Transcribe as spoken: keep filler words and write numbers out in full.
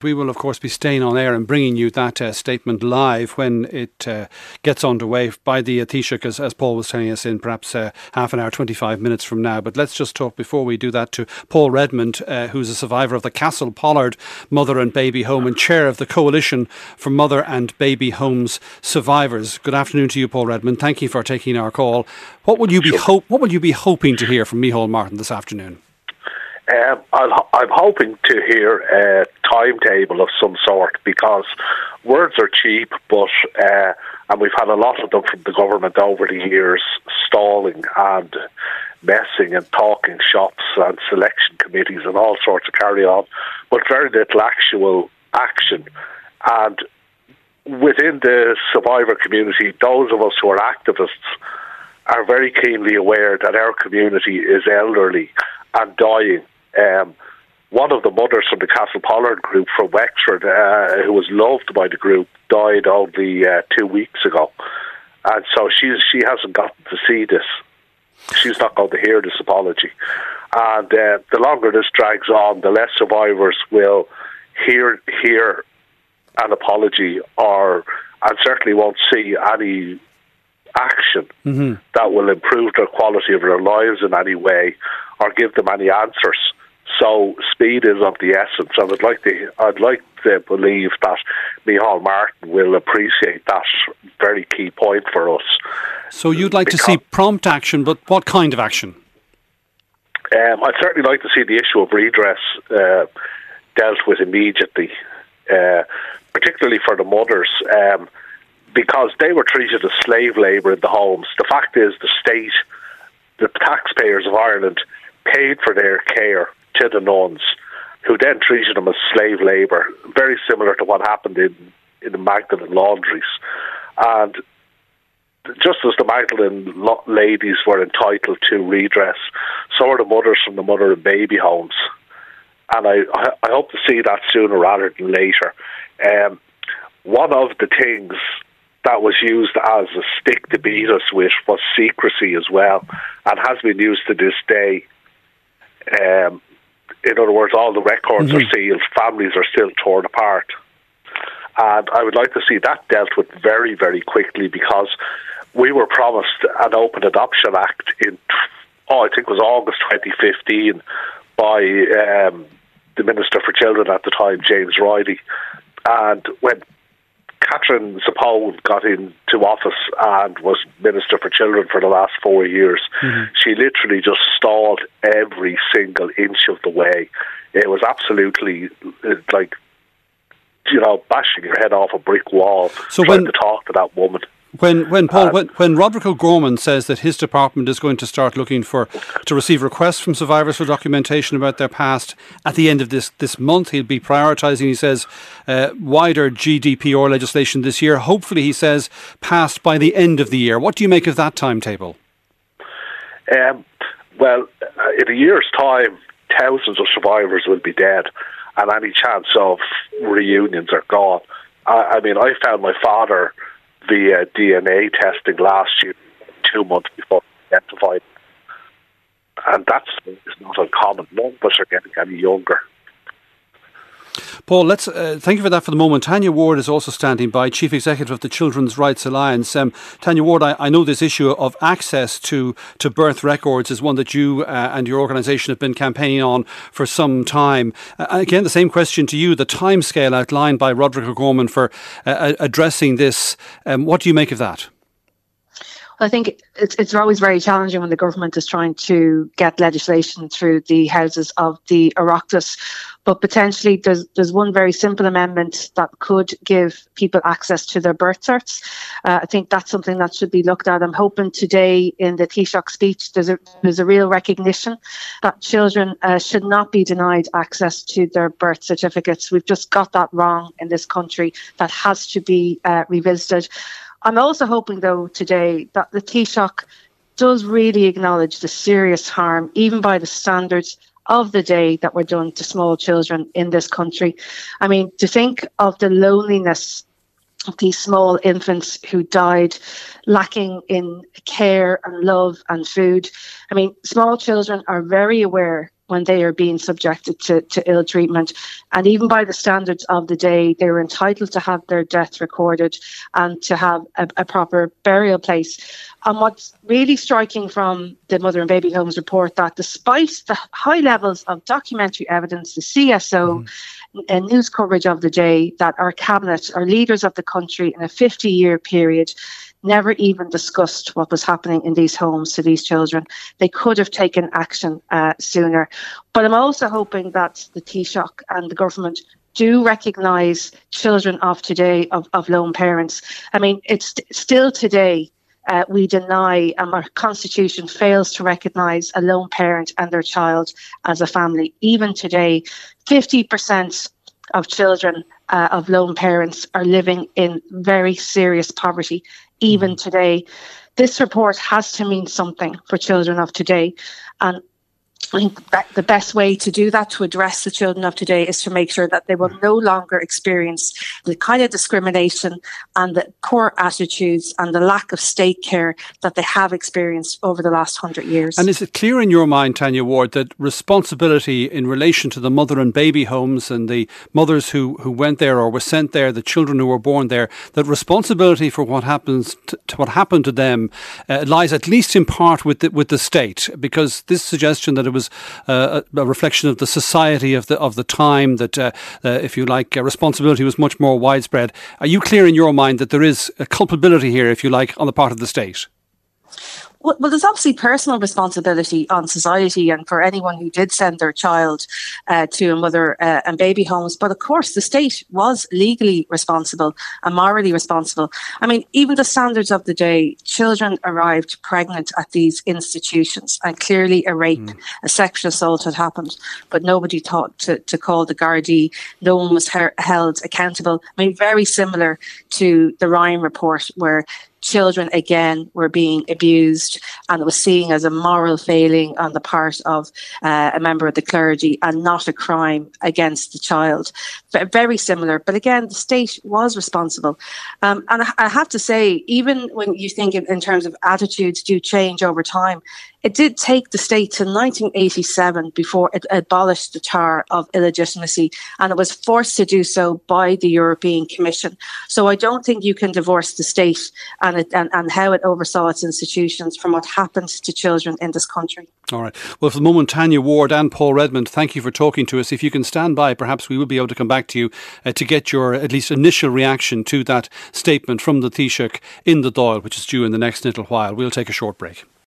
We will, of course, be staying on air and bringing you that uh, statement live when it uh, gets underway by the uh, Taoiseach, as, as Paul was telling us, in perhaps uh, half an hour, twenty-five minutes from now. But let's just talk, before we do that, to Paul Redmond, uh, who's a survivor of the Castle Pollard Mother and Baby Home and chair of the Coalition for Mother and Baby Homes Survivors. Good afternoon to you, Paul Redmond. Thank you for taking our call. What will you be hope? What will you be hoping to hear from Micheál Martin this afternoon? Um, I'll, I'm hoping to hear a timetable of some sort, because words are cheap, but uh, and we've had a lot of them from the government over the years, stalling and messing and talking shops and selection committees and all sorts of carry on, but very little actual action. And within the survivor community, those of us who are activists are very keenly aware that our community is elderly and dying. Um, one of the mothers from the Castle Pollard group from Wexford, uh, who was loved by the group, died only uh, two weeks ago. And so she's, she hasn't gotten to see this. She's not going to hear this apology. And uh, the longer this drags on, the less survivors will hear hear an apology, or and certainly won't see any action mm-hmm. that will improve the quality of their lives in any way or give them any answers. So speed is of the essence, and I'd like to I'd like to believe that Micheál Martin will appreciate that very key point for us. So you'd like to see prompt action, but what kind of action? Um, I'd certainly like to see the issue of redress uh, dealt with immediately, uh, particularly for the mothers, um, because they were treated as slave labour in the homes. The fact is, the state, the taxpayers of Ireland, paid for their care to the nuns, who then treated them as slave labour, very similar to what happened in, in the Magdalen laundries. And just as the Magdalen ladies were entitled to redress, so are the mothers from the mother and baby homes. And I, I hope to see that sooner rather than later. Um, one of the things that was used as a stick to beat us with was secrecy as well, and has been used to this day. Um, in other words, all the records mm-hmm. are sealed, families are still torn apart. And I would like to see that dealt with very, very quickly, because we were promised an Open Adoption Act in, oh, I think it was August twenty fifteen, by um, the Minister for Children at the time, James Riley. And when Catherine Zappone got into office and was Minister for Children for the last four years, mm-hmm. she literally just stalled every single inch of the way. It was absolutely like, you know, bashing your head off a brick wall, so trying when, to talk to that woman. When when Paul, when, when Roderick O'Gorman says that his department is going to start looking for to receive requests from survivors for documentation about their past at the end of this, this month, he'll be prioritising, he says, uh, wider G D P R legislation this year. Hopefully, he says, passed by the end of the year. What do you make of that timetable? Um, well, in a year's time, thousands of survivors will be dead, and any chance of reunions are gone. I, I mean, I found my father via D N A testing last year, two months before identified. And that's not uncommon. None of us are getting any younger. Paul, let's uh, thank you for that for the moment. Tanya Ward is also standing by, Chief Executive of the Children's Rights Alliance. Um, Tanya Ward, I, I know this issue of access to, to birth records is one that you uh, and your organisation have been campaigning on for some time. Uh, again, the same question to you, the timescale outlined by Roderick O'Gorman for uh, addressing this. Um, what do you make of that? I think it's it's always very challenging when the government is trying to get legislation through the houses of the Oireachtas. But potentially there's there's one very simple amendment that could give people access to their birth certs. Uh, I think that's something that should be looked at. I'm hoping today in the Taoiseach speech there's a, there's a real recognition that children uh, should not be denied access to their birth certificates. We've just got that wrong in this country. That has to be uh, revisited. I'm also hoping, though, today that the Taoiseach does really acknowledge the serious harm, even by the standards of the day, that were done to small children in this country. I mean, to think of the loneliness of these small infants who died lacking in care and love and food. I mean, small children are very aware when they are being subjected to, to ill treatment. And even by the standards of the day, they were entitled to have their death recorded and to have a, a proper burial place. And what's really striking from the Mother and Baby Homes report, that despite the high levels of documentary evidence, the C S O, mm. and news coverage of the day, that our cabinet, our leaders of the country in a fifty-year period, never even discussed what was happening in these homes to these children. They could have taken action uh, sooner. But I'm also hoping that the Taoiseach and the government do recognise children of today, of, of lone parents. I mean, it's st- still today, uh, we deny, and our constitution fails to recognise a lone parent and their child as a family. Even today, fifty percent of children uh, of lone parents are living in very serious poverty. Even today, this report has to mean something for children of today. And I think that the best way to do that, to address the children of today, is to make sure that they will no longer experience the kind of discrimination and the poor attitudes and the lack of state care that they have experienced over the last hundred years. And is it clear in your mind, Tanya Ward, that responsibility in relation to the mother and baby homes and the mothers who, who went there or were sent there, the children who were born there, that responsibility for what happens to, to what happened to them uh, lies at least in part with the, with the state? Because this suggestion that it was uh, a, a reflection of the society of the of the time, that uh, uh, if you like, uh, responsibility was much more widespread. Are you clear in your mind that there is a culpability here, if you like, on the part of the state? Well, well, there's obviously personal responsibility on society and for anyone who did send their child uh, to a mother uh, and baby homes. But of course, the state was legally responsible and morally responsible. I mean, even the standards of the day, children arrived pregnant at these institutions, and clearly a rape, mm. a sexual assault had happened, but nobody thought to, to call the Gardaí. No one was her- held accountable. I mean, very similar to the Ryan report, where children again were being abused, and it was seen as a moral failing on the part of uh, a member of the clergy and not a crime against the child. Very similar, but again, the state was responsible. Um, and I have to say, even when you think in, in terms of attitudes do change over time, it did take the state to nineteen eighty-seven before it abolished the tar of illegitimacy, and it was forced to do so by the European Commission. So I don't think you can divorce the state and, it, and, and how it oversaw its institutions from what happened to children in this country. All right. Well, for the moment, Tanya Ward and Paul Redmond, thank you for talking to us. If you can stand by, perhaps we will be able to come back to you uh, to get your at least initial reaction to that statement from the Taoiseach in the Dáil, which is due in the next little while. We'll take a short break.